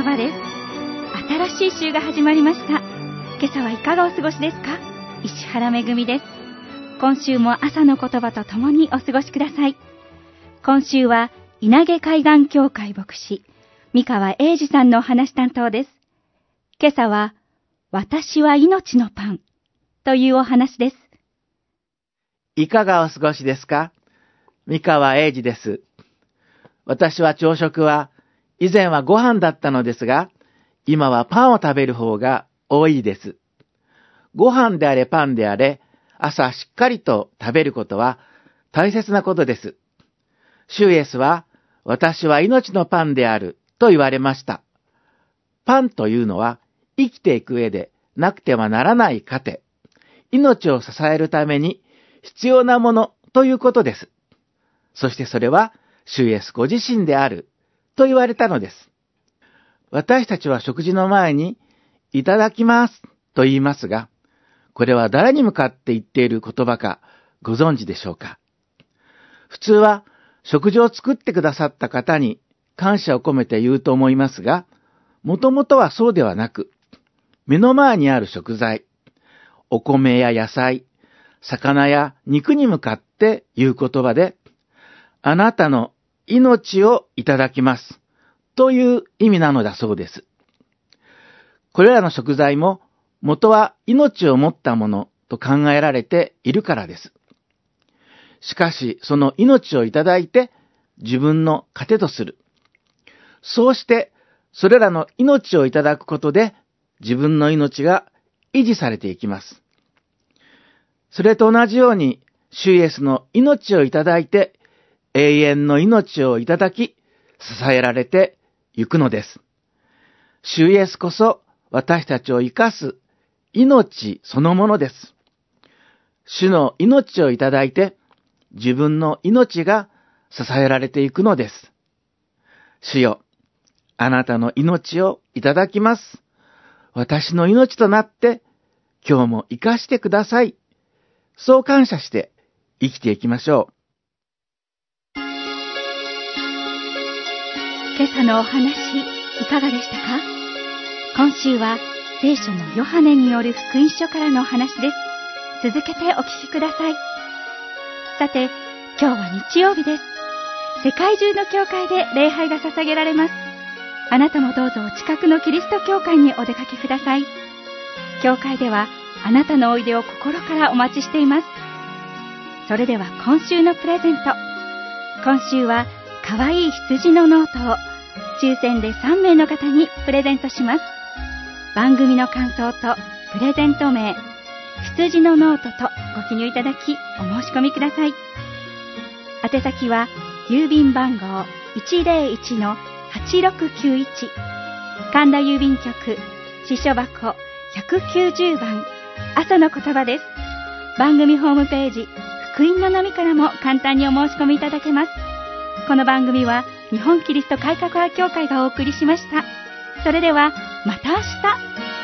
葉です。新しい週が始まりました。今朝はいかがお過ごしですか？石原めぐみです。今週も朝の言葉とともにお過ごしください。今週は稲毛海岸協会牧師三川英二さんのお話担当です。今朝は私は命のパンというお話です。 いかがお過ごしですか？三川英二です。私は朝食は以前はご飯だったのですが、今はパンを食べる方が多いです。ご飯であれパンであれ、朝しっかりと食べることは大切なことです。主イエスは、私は命のパンであると言われました。パンというのは生きていく上でなくてはならない糧、命を支えるために必要なものということです。そしてそれは主イエスご自身であると言われたのです。私たちは食事の前にいただきますと言いますが、これは誰に向かって言っている言葉かご存知でしょうか？普通は食事を作ってくださった方に感謝を込めて言うと思いますが、もともとはそうではなく、目の前にある食材、お米や野菜、魚や肉に向かって言う言葉で、あなたの命をいただきますという意味なのだそうです。これらの食材も元は命を持ったものと考えられているからです。しかしその命をいただいて自分の糧とする。そうしてそれらの命をいただくことで自分の命が維持されていきます。それと同じように主イエスの命をいただいて永遠の命をいただき支えられていくのです。主イエスこそ私たちを生かす命そのものです。主の命をいただいて自分の命が支えられていくのです。主よ、あなたの命をいただきます。私の命となって今日も生かしてください。そう感謝して生きていきましょう。 今朝のお話いかがでしたか？今週は聖書のヨハネによる福音書からのお話です。続けてお聞きください。さて、今日は日曜日です。世界中の教会で礼拝が捧げられます。あなたもどうぞお近くのキリスト教会にお出かけください。教会ではあなたのおいでを心からお待ちしています。それでは今週のプレゼント。今週はかわいい羊のノートを抽選で3名の方にプレゼントします。番組の感想とプレゼント名、羊のノートとご記入いただきお申し込みください。宛先は郵便番号 101-8691 神田郵便局支所箱190番朝の言葉です。番組ホームページ福音の波からも簡単にお申し込みいただけます。この番組は日本キリスト改革派協会がお送りしました。それではまた明日。